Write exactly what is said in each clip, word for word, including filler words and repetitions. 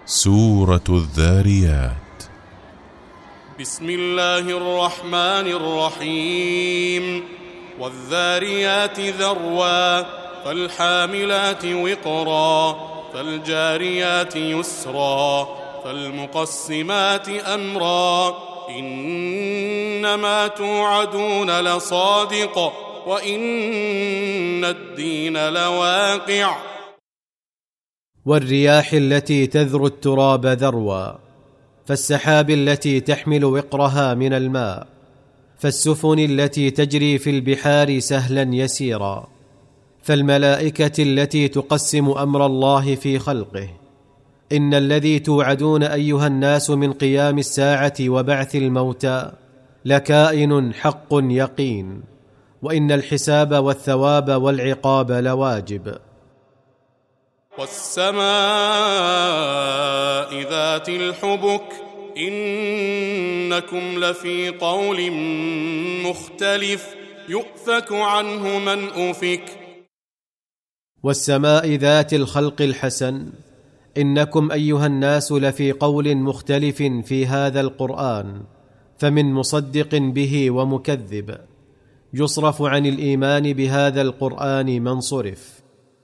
سورة الذاريات. بسم الله الرحمن الرحيم. والذاريات ذروا فالحاملات وقرا فالجاريات يسرا فالمقسمات أمرا إنما توعدون لصادق وإن الدين لواقع. والرياح التي تذر التراب ذروا فالسحاب التي تحمل وقرها من الماء فالسفن التي تجري في البحار سهلا يسيرا فالملائكة التي تقسم أمر الله في خلقه. إن الذي توعدون أيها الناس من قيام الساعة وبعث الموتى لكائن حق يقين، وإن الحساب والثواب والعقاب لواجب. والسماء ذات الحبك إنكم لفي قول مختلف يؤفك عنه من أفك. والسماء ذات الخلق الحسن إنكم أيها الناس لفي قول مختلف في هذا القرآن، فمن مصدق به ومكذب يصرف عن الإيمان بهذا القرآن من صرف.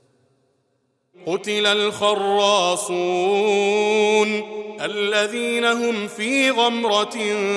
قتل الخراصون الذين هم في غمرة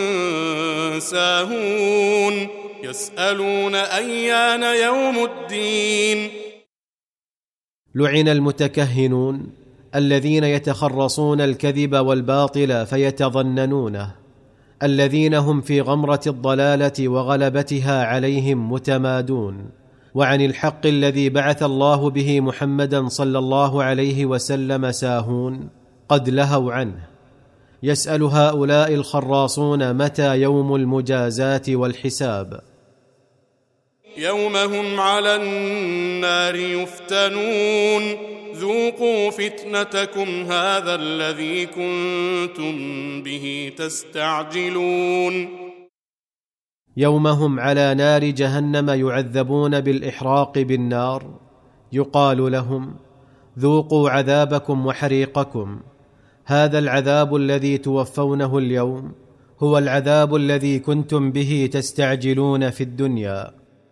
ساهون يسألون أيان يوم الدين. لعن المتكهنون الذين يتخرصون الكذب والباطل فيتظننونه، الذين هم في غمرة الضلالة وغلبتها عليهم متمادون، وعن الحق الذي بعث الله به محمدا صلى الله عليه وسلم ساهون قد لهوا عنه. يسأل هؤلاء الخراصون متى يوم المجازاة والحساب. يوم هم على النار يفتنون ذوقوا فتنتكم هذا الذي كنتم به تستعجلون. يوم هم على نار جهنم يعذبون بالإحراق بالنار يقال لهم ذوقوا عذابكم وحريقكم. هذا العذاب الذي توفونه اليوم هو العذاب الذي كنتم به تستعجلون في الدنيا.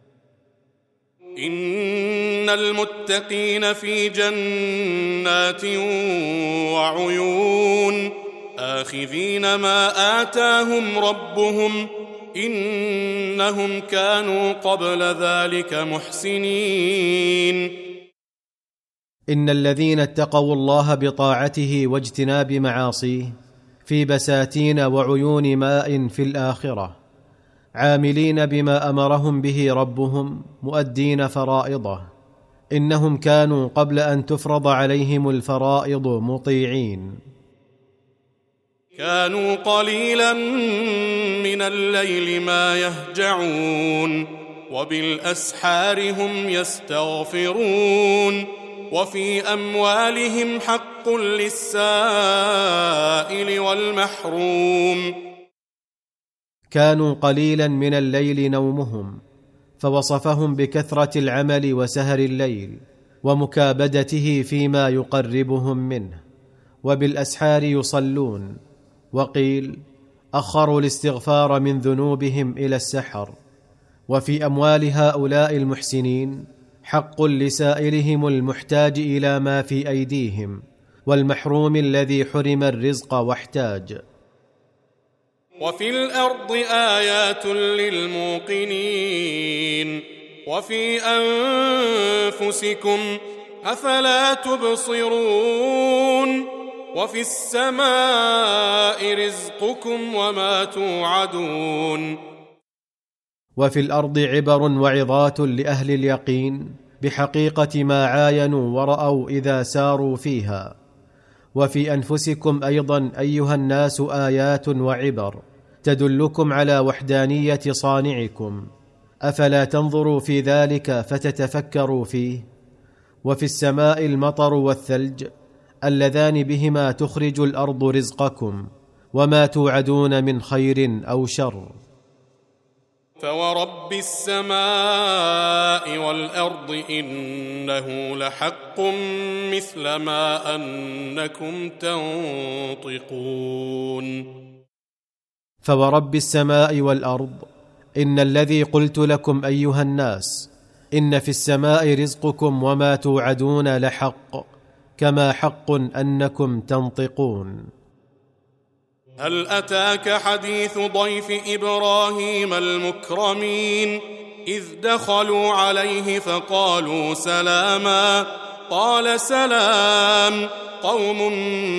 إن المتقين في جنات وعيون آخذين ما آتاهم ربهم إنهم كانوا قبل ذلك محسنين. إن الذين اتقوا الله بطاعته واجتناب معاصيه في بساتين وعيون ماء في الآخرة، عاملين بما أمرهم به ربهم مؤدين فرائضه. إنهم كانوا قبل أن تفرض عليهم الفرائض مطيعين. كانوا قليلا من الليل ما يهجعون وبالأسحار هم يستغفرون وفي أموالهم حق للسائل والمحروم. كانوا قليلا من الليل نومهم، فوصفهم بكثرة العمل وسهر الليل ومكابدته فيما يقربهم منه، وبالأسحار يصلون. وقيل أخروا الاستغفار من ذنوبهم إلى السحر. وفي أموال هؤلاء المحسنين حق لسائلهم المحتاج إلى ما في أيديهم والمحروم الذي حرم الرزق واحتاج. وفي الأرض آيات للموقنين وفي أنفسكم أفلا تبصرون وفي السماء رزقكم وما توعدون. وفي الأرض عبر وعظات لأهل اليقين بحقيقة ما عاينوا ورأوا إذا ساروا فيها. وفي أنفسكم أيضا أيها الناس آيات وعبر تدلكم على وحدانية صانعكم، أفلا تنظروا في ذلك فتتفكروا فيه. وفي السماء المطر والثلج اللذان بهما تخرج الأرض رزقكم وما توعدون من خير أو شر. فورب السماء والأرض إنه لحق مثل ما أنكم تنطقون فورب السماء والأرض إن الذي قلت لكم أيها الناس إن في السماء رزقكم وما توعدون لحق كما حق أنكم تنطقون. هل أتاك حديث ضيف إبراهيم المكرمين إذ دخلوا عليه فقالوا سلاما قال سلام قوم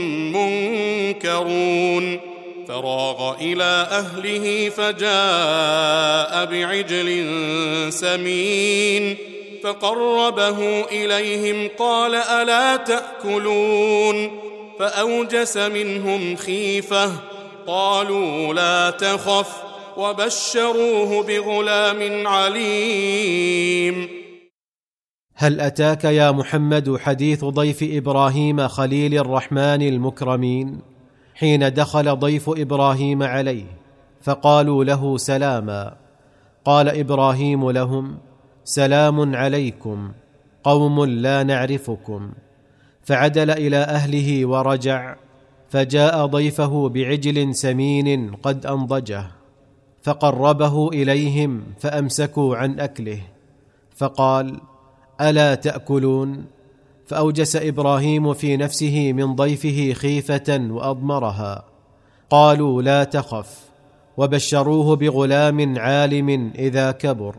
منكرون فراغ إلى أهله فجاء بعجل سمين فقربه إليهم قال ألا تأكلون فأوجس منهم خيفة قالوا لا تخف وبشروه بغلام عليم. هل أتاك يا محمد حديث ضيف إبراهيم خليل الرحمن المكرمين حين دخل ضيف إبراهيم عليه فقالوا له سلاما قال إبراهيم لهم سلام عليكم قوم لا نعرفكم فعدل إلى أهله ورجع فجاء ضيفه بعجل سمين قد أنضجه فقربه إليهم فأمسكوا عن أكله فقال ألا تأكلون فأوجس إبراهيم في نفسه من ضيفه خيفة وأضمرها قالوا لا تخف وبشروه بغلام عالم إذا كبر.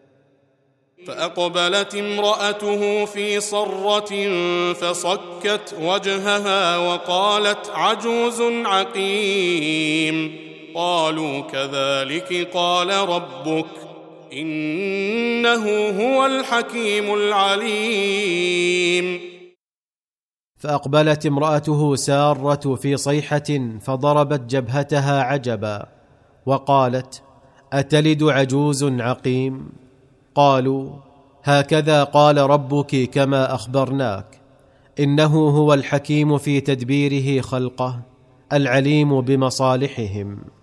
فأقبلت امرأته في صرة فصكت وجهها وقالت عجوز عقيم قالوا كذلك قال ربك إنه هو الحكيم العليم. فأقبلت امرأته سارة في صيحة فضربت جبهتها عجبا وقالت أتلد عجوز عقيم قالوا هكذا قال ربك كما أخبرناك إنه هو الحكيم في تدبيره خلقه العليم بمصالحهم.